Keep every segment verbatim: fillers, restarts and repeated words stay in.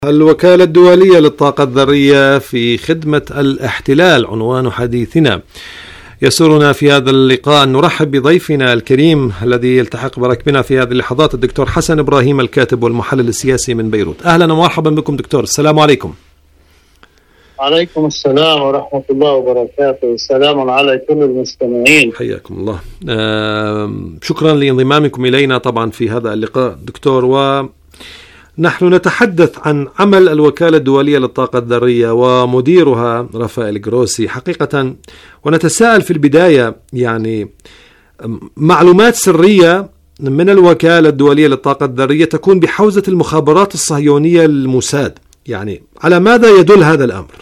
الوكالة الدولية للطاقة الذرية في خدمة الاحتلال عنوان حديثنا. يسرنا في هذا اللقاء أن نرحب بضيفنا الكريم الذي يلتحق بركبنا في هذه اللحظات، الدكتور حسن إبراهيم الكاتب والمحلل السياسي من بيروت. أهلا ومرحبا بكم دكتور، السلام عليكم. عليكم السلام ورحمة الله وبركاته، السلام على كل المستمعين. حياكم الله. آه شكرا لانضمامكم إلينا طبعا في هذا اللقاء دكتور، ونحن نتحدث عن عمل الوكالة الدولية للطاقة الذرية ومديرها رافائيل جروسي حقيقة، ونتساءل في البداية يعني معلومات سرية من الوكالة الدولية للطاقة الذرية تكون بحوزة المخابرات الصهيونية الموساد، يعني على ماذا يدل هذا الأمر؟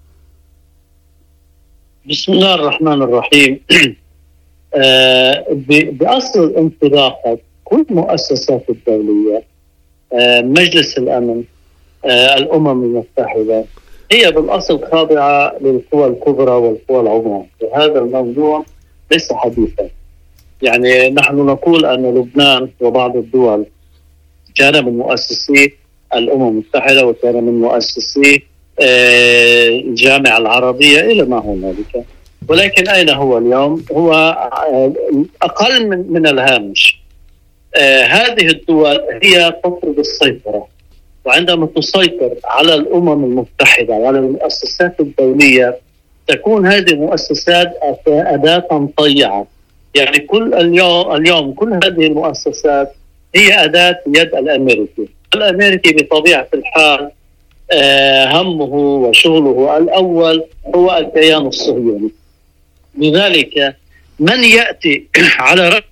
بسم الله الرحمن الرحيم. آه بأصل الانطلاقة كل مؤسسات الدولية، آه مجلس الأمن، آه الأمم المتحدة، هي بالأصل خاضعة للقوى الكبرى والقوى العظمى، وهذا الموضوع ليس حديثا. يعني نحن نقول أن لبنان وبعض الدول كان من مؤسسي الأمم المتحدة وكان من مؤسسي الجامعة العربية إلى ما هنالك، ولكن أين هو اليوم؟ هو أقل من, من الهامش. هذه الدول هي تفرض السيطرة، وعندما تسيطر على الأمم المتحدة وعلى المؤسسات الدولية تكون هذه المؤسسات أداة طيعة. يعني كل اليوم, اليوم كل هذه المؤسسات هي أداة يد الأمريكي. الأمريكي بطبيعة الحال همه وشغله الأول هو الكيان الصهيوني. لذلك من يأتي على رأس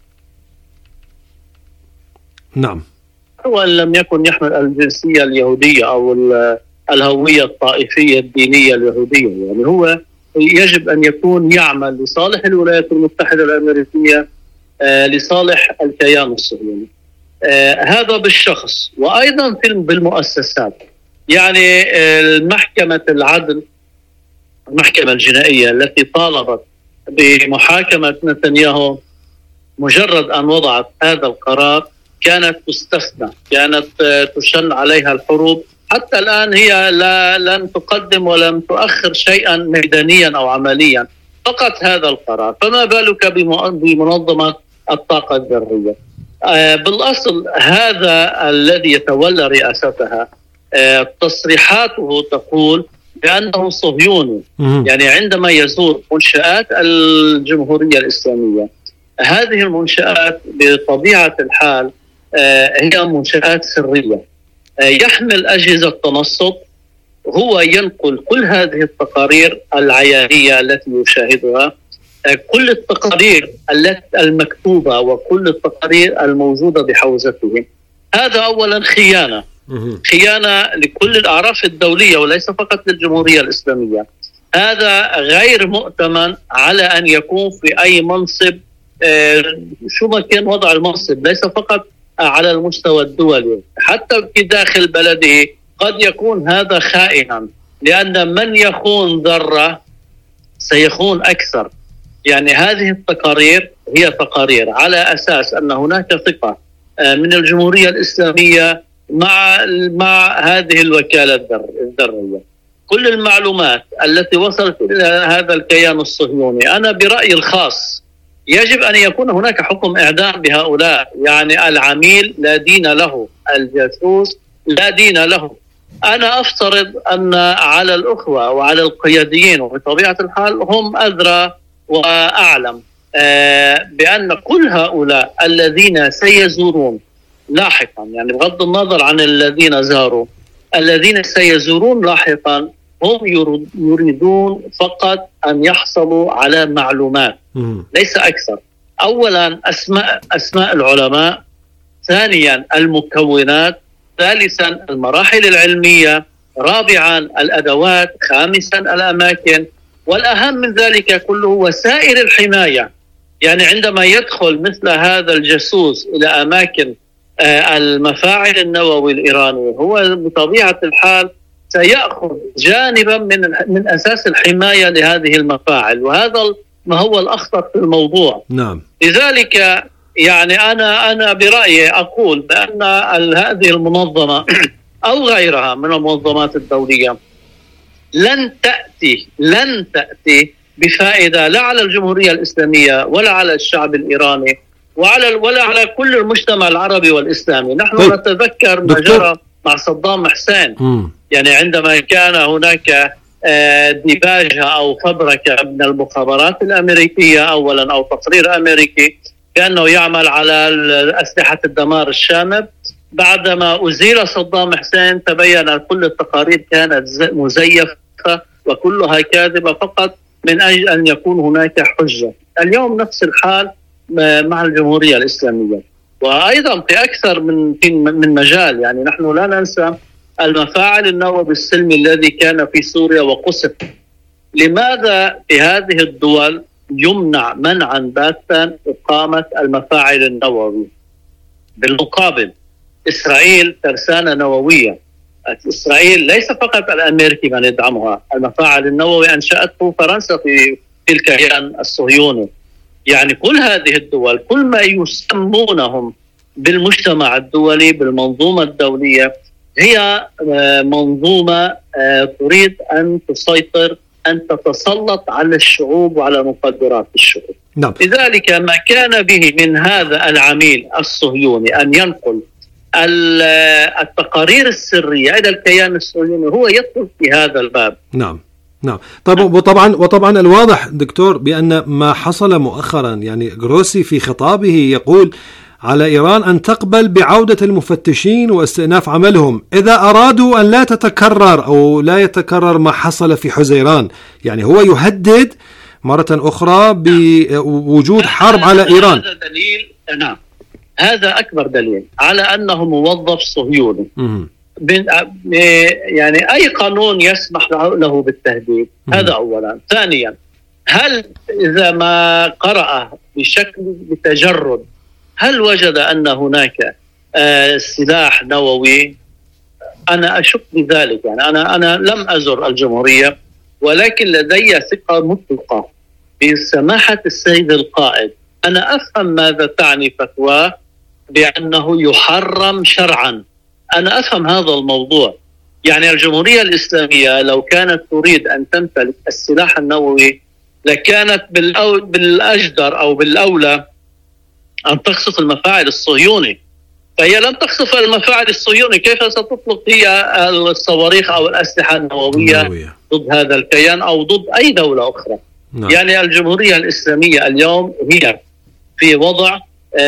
نعم وإن لم يكن يحمل الجنسية اليهودية أو الهوية الطائفية الدينية اليهودية، يعني هو يجب أن يكون يعمل لصالح الولايات المتحدة الأمريكية، لصالح الكيان الصهيوني. هذا بالشخص، وأيضا بالمؤسسات. يعني المحكمة العدل، المحكمة الجنائية التي طالبت بمحاكمة نتنياهو، مجرد أن وضعت هذا القرار كانت تستثنى، كانت تشن عليها الحروب. حتى الآن هي لا لن تقدم ولم تؤخر شيئا ميدانيا أو عمليا، فقط هذا القرار. فما بالك بمنظمة الطاقة الذرية؟ بالأصل هذا الذي يتولى رئاستها تصريحاته تقول بأنه صهيوني. يعني عندما يزور منشآت الجمهورية الإسلامية، هذه المنشآت بطبيعة الحال هي منشآت سرية، يحمل أجهزة تنصت. هو ينقل كل هذه التقارير العيانية التي يشاهدها، كل التقارير المكتوبة وكل التقارير الموجودة بحوزته. هذا أولا خيانة، خيانة لكل الأعراف الدولية وليس فقط للجمهورية الإسلامية. هذا غير مؤتمن على أن يكون في أي منصب، شو ما كان وضع المنصب، ليس فقط على المستوى الدولي، حتى في داخل بلده قد يكون هذا خائنا، لأن من يخون ذرة سيخون أكثر. يعني هذه التقارير هي تقارير على أساس أن هناك ثقة من الجمهورية الإسلامية مع مع هذه الوكالة الذرية. كل المعلومات التي وصلت إلى هذا الكيان الصهيوني، أنا برأيي الخاص يجب أن يكون هناك حكم إعدام بهؤلاء. يعني العميل لا دين له، الجاسوس لا دين له. أنا أفترض أن على الأخوة وعلى القياديين، وبطبيعة الحال هم أدرى وأعلم، بأن كل هؤلاء الذين سيزورون لاحقا، يعني بغض النظر عن الذين زاروا، الذين سيزورون لاحقا هم يريدون فقط أن يحصلوا على معلومات ليس أكثر. أولا أسماء أسماء العلماء، ثانيا المكونات، ثالثا المراحل العلمية، رابعا الأدوات، خامسا الأماكن، والأهم من ذلك كله وسائل الحماية. يعني عندما يدخل مثل هذا الجاسوس إلى أماكن المفاعل النووي الإيراني، هو بطبيعة الحال سيأخذ جانبا من من أساس الحماية لهذه المفاعل، وهذا ما هو الأخطر في الموضوع. نعم. لذلك يعني أنا أنا برأيي أقول بأن هذه المنظمة أو غيرها من المنظمات الدولية لن تأتي لن تأتي بفائدة لا على الجمهورية الإسلامية ولا على الشعب الإيراني وعلى ولا على كل المجتمع العربي والإسلامي. نحن طيب. نتذكر ما جرى مع صدام حسين م. يعني عندما كان هناك ديباجة أو فبركة من المخابرات الأمريكية أولا أو تقرير أمريكي كأنه يعمل على أسلحة الدمار الشامل. بعدما أزيل صدام حسين تبين كل التقارير كانت مزيفة وكلها كاذبة فقط من أجل أن يكون هناك حجة. اليوم نفس الحال مع الجمهورية الإسلامية وأيضا في أكثر من من مجال. يعني نحن لا ننسى المفاعل النووي السلمي الذي كان في سوريا وقصف. لماذا في هذه الدول يمنع منعا باتا إقامة المفاعل النووي؟ بالمقابل إسرائيل ترسانة نووية. إسرائيل ليس فقط الأمريكي من يدعمها، المفاعل النووي أنشأته فرنسا في في الكيان الصهيوني. يعني كل هذه الدول كل ما يسمونهم بالمجتمع الدولي بالمنظومة الدولية هي منظومة تريد أن تسيطر أن تتسلط على الشعوب وعلى مقدرات الشعوب. نعم. لذلك ما كان به من هذا العميل الصهيوني أن ينقل التقارير السرية إلى الكيان الصهيوني هو يدخل في هذا الباب. نعم نعم. طيب وطبعا وطبعا الواضح دكتور بأن ما حصل مؤخرا يعني غروسي في خطابه يقول على إيران أن تقبل بعودة المفتشين واستئناف عملهم إذا أرادوا أن لا تتكرر أو لا يتكرر ما حصل في حزيران. يعني هو يهدد مرة أخرى بوجود حرب على إيران. هذا دليل. نعم هذا أكبر دليل على أنه موظف صهيوني. يعني أي قانون يسمح له بالتهديد. هذا أولا. ثانيا هل إذا ما قرأ بشكل بتجرد هل وجد أن هناك آه سلاح نووي؟ أنا أشك بذلك. يعني أنا أنا لم أزر الجمهورية ولكن لدي ثقة مطلقة بسماحة السيد القائد. أنا أفهم ماذا تعني فتوى بأنه يحرم شرعا. أنا أفهم هذا الموضوع. يعني الجمهورية الإسلامية لو كانت تريد أن تمتلك السلاح النووي لكانت بالأجدر أو بالأولى أن تقصف المفاعل الصهيوني. فهي لم تقصف المفاعل الصهيوني، كيف ستطلق هي الصواريخ أو الأسلحة النووية النووية. ضد هذا الكيان أو ضد أي دولة أخرى؟ نعم. يعني الجمهورية الإسلامية اليوم هي في وضع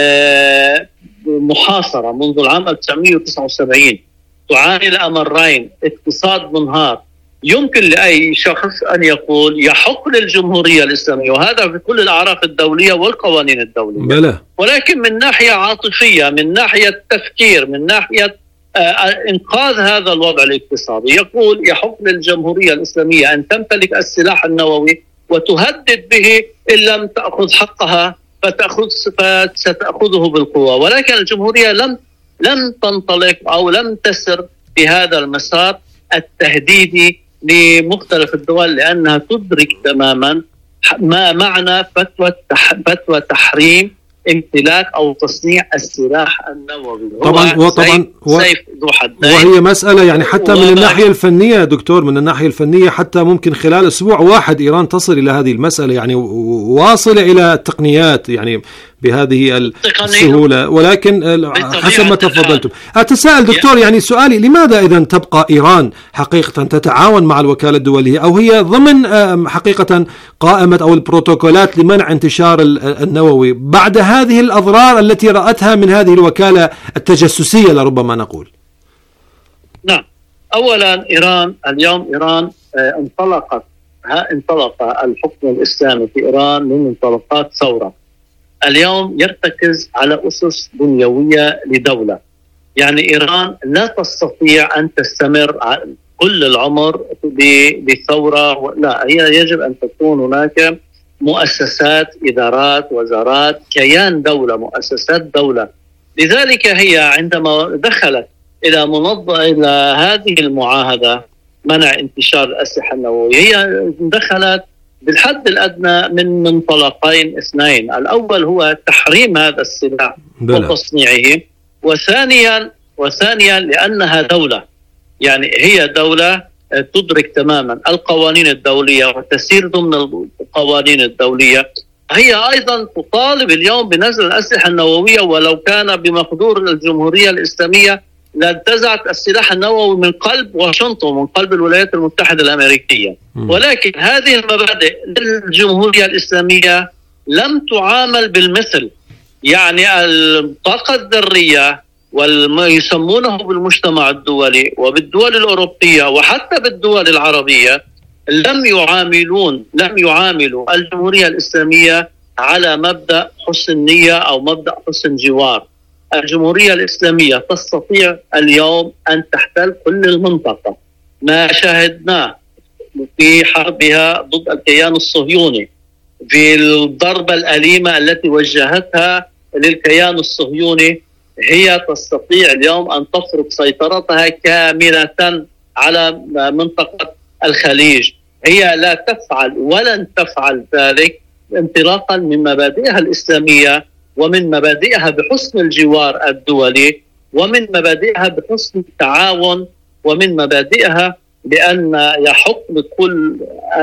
آه محاصرة منذ العام ألف وتسعمائة وتسعة وسبعين، تعاني الأمرين، اقتصاد منهار. يمكن لأي شخص أن يقول يحق للجمهورية الإسلامية، وهذا في كل الأعراف الدولية والقوانين الدولية بلا. ولكن من ناحية عاطفية، من ناحية تفكير، من ناحية آه إنقاذ هذا الوضع الاقتصادي، يقول يحق للجمهورية الإسلامية أن تمتلك السلاح النووي وتهدد به إن لم تأخذ حقها فتأخذ ستأخذه بالقوة. ولكن الجمهورية لم لم تنطلق أو لم تسر في هذا المسار التهديدي لمختلف الدول، لأنها تدرك تماما ما معنى فتوى فتوى تحريم امتلاك أو تصنيع السلاح النووي. طبعا وطبعا سيف ذو حدين، وهي مسألة يعني حتى من الناحية الفنية دكتور، من الناحية الفنية حتى ممكن خلال أسبوع واحد إيران تصل إلى هذه المسألة، يعني واصلة إلى التقنيات يعني بهذه السهولة. ولكن حسب ما تفضلتم أتساءل دكتور، يعني سؤالي لماذا إذن تبقى إيران حقيقة تتعاون مع الوكالة الدولية، أو هي ضمن حقيقة قائمة أو البروتوكولات لمنع انتشار النووي بعد هذه الأضرار التي رأتها من هذه الوكالة التجسسية لربما نقول؟ نعم، أولا إيران اليوم إيران انطلقت انطلق الحكم الإسلامي في إيران من منطلقات ثورة. اليوم يرتكز على أسس بنيوية لدولة. يعني إيران لا تستطيع أن تستمر كل العمر بثورة، لا، هي يجب أن تكون هناك مؤسسات، إدارات، وزارات، كيان دولة، مؤسسات دولة. لذلك هي عندما دخلت إلى منظمة إلى هذه المعاهدة منع انتشار الأسلحة النووية، هي دخلت بالحد الأدنى من منطلقين اثنين. الأول هو تحريم هذا السلاح وتصنيعه، وثانيا وثانيا لأنها دولة. يعني هي دولة تدرك تماما القوانين الدولية وتسير ضمن القوانين الدولية. هي أيضا تطالب اليوم بنزل الأسلحة النووية، ولو كان بمقدور الجمهورية الإسلامية لانتزعت السلاح النووي من قلب واشنطن، من قلب الولايات المتحدة الأمريكية. ولكن هذه المبادئ للجمهورية الإسلامية لم تعامل بالمثل. يعني الطاقة الذرية وما يسمونه بالمجتمع الدولي وبالدول الأوروبية وحتى بالدول العربية لم يعاملون لم يعاملوا الجمهورية الإسلامية على مبدأ حسن نية أو مبدأ حسن جوار. الجمهورية الإسلامية تستطيع اليوم أن تحتل كل المنطقة. ما شاهدناه في حربها ضد الكيان الصهيوني، في الضربة الأليمة التي وجهتها للكيان الصهيوني، هي تستطيع اليوم أن تفرض سيطرتها كاملة على منطقة الخليج. هي لا تفعل ولن تفعل ذلك انطلاقا من مبادئها الإسلامية ومن مبادئها بحسن الجوار الدولي ومن مبادئها بحسن التعاون ومن مبادئها بأن يحق لكل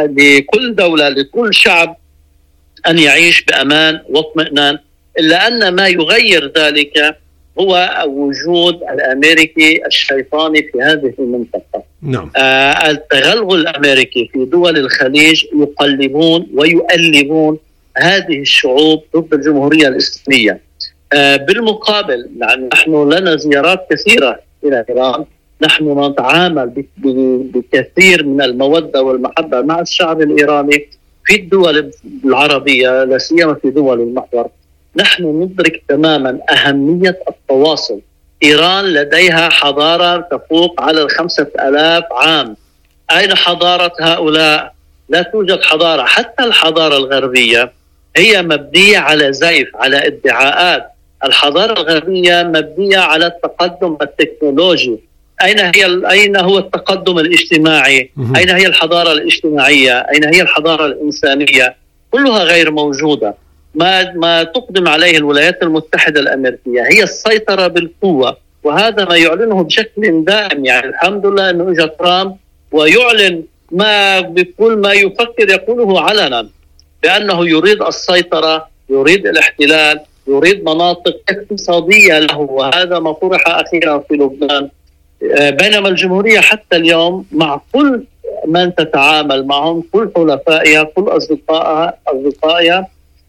لكل دولة لكل شعب أن يعيش بأمان واطمئنان. إلا أن ما يغير ذلك هو وجود الأمريكي الشيطاني في هذه المنطقة. نعم. آه التغلغل الأمريكي في دول الخليج يقلبون ويؤلبون هذه الشعوب ضد الجمهورية الإسلامية. آه بالمقابل يعني نحن لنا زيارات كثيرة إلى إيران، نحن نتعامل بكثير من المودة والمحبة مع الشعب الإيراني في الدول العربية لا سيما في دول المحور. نحن ندرك تماما أهمية التواصل. إيران لديها حضارة تفوق على الخمسة آلاف عام. أين حضارة هؤلاء؟ لا توجد حضارة. حتى الحضارة الغربية هي مبنية على زيف، على ادعاءات. الحضارة الغربية مبنية على التقدم التكنولوجي. أين هي أين هو التقدم الاجتماعي؟ أين هي الحضارة الاجتماعية؟ أين هي الحضارة الإنسانية؟ كلها غير موجودة. ما ما تقدم عليه الولايات المتحدة الأمريكية هي السيطرة بالقوة، وهذا ما يعلنه بشكل دائم. يعني الحمد لله أنه إجا ترامب ويعلن ما بكل ما يفكر يقوله علنا، بأنه يريد السيطرة، يريد الاحتلال، يريد مناطق اقتصادية له، وهذا ما طرح أخيرا في لبنان. بينما الجمهورية حتى اليوم مع كل من تتعامل معهم، كل حلفائها، كل أصدقائها أصدقائها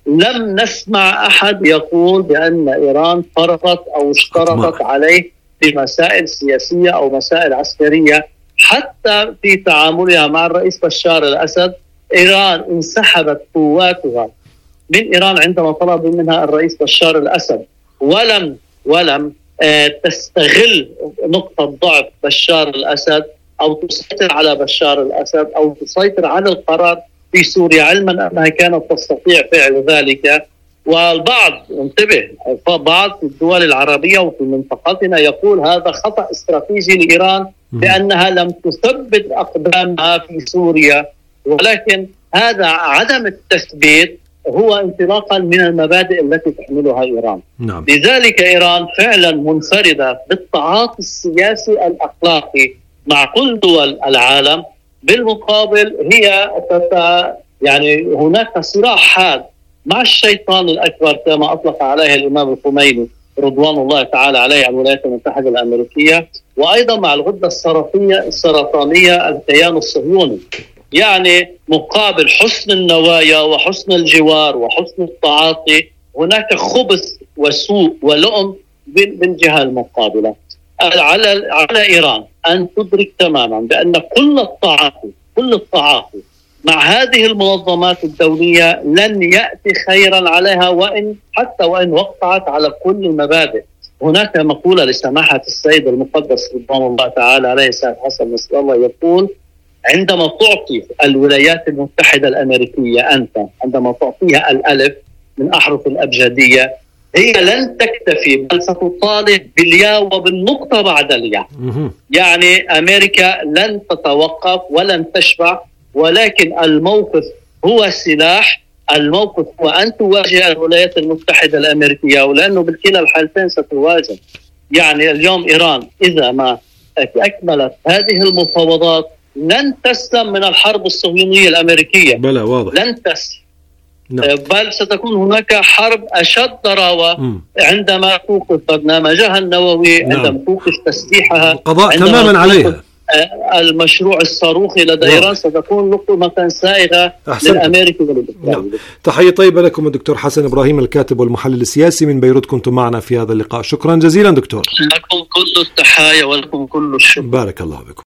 لم نسمع أحد يقول بأن إيران فرضت أو اشترطت عليه في مسائل سياسية أو مسائل عسكرية. حتى في تعاملها مع الرئيس بشار الأسد، إيران انسحبت قواتها من إيران عندما طلب منها الرئيس بشار الأسد، ولم ولم آه تستغل نقطة ضعف بشار الأسد أو تسيطر على بشار الأسد أو تسيطر على القرار في سوريا، علما أنها كانت تستطيع فعل ذلك. والبعض انتبه، بعض في الدول العربية وفي منطقتنا يقول هذا خطأ استراتيجي لإيران لأنها لم تثبت أقدامها في سوريا، ولكن هذا عدم التثبيت هو انطلاقا من المبادئ التي تحملها إيران. نعم. لذلك إيران فعلا منفردة بالتعاطي السياسي الأخلاقي مع كل دول العالم. بالمقابل هي يعني هناك صراع حاد مع الشيطان الأكبر كما أطلق عليه الإمام الخميني رضوان الله تعالى عليه على الولايات المتحدة الأمريكية، وأيضا مع الغدة السرطانية السرطانية الكيان الصهيوني. يعني مقابل حسن النوايا وحسن الجوار وحسن التعاطي هناك خبث وسوء ولؤم بالجهة المقابلة. على على إيران أن تدرك تماما بأن كل التعاطي كل التعاطي مع هذه المنظمات الدولية لن يأتي خيرا عليها، وإن حتى وإن وقعت على كل المبادئ. هناك مقولة لسماحة السيد المقدس رضوان الله تعالى عليه السيد حسن نصر الله يقول: عندما تعطي الولايات المتحدة الأمريكية أنت عندما تعطيها الألف من أحرف الأبجدية هي لن تكتفي بل ستطالب بالياء وبالنقطة بعد الياء. يعني أمريكا لن تتوقف ولن تشبع، ولكن الموقف هو سلاح. الموقف هو أن تواجه الولايات المتحدة الأمريكية، ولأنه بالكلا الحالتين ستواجه. يعني اليوم إيران إذا ما أكملت هذه المفاوضات لن تسلم من الحرب الصهيونية الأمريكية. بلا واضح. لن تسلم. نعم. بل ستكون هناك حرب أشد ضراوة عندما توقف برنامجها النووي، نعم. عندما توقف تسليحها، القضاء تماما عليها. المشروع الصاروخي لدى إيران ستكون لقمة سائغة للأمريكي والإسرائيلي. نعم. تحية طيبة لكم الدكتور حسن إبراهيم، الكاتب والمحلل السياسي من بيروت، كنتم معنا في هذا اللقاء. شكرا جزيلا دكتور. لكم كل التحايا ولكم كل الشكر. بارك الله بكم.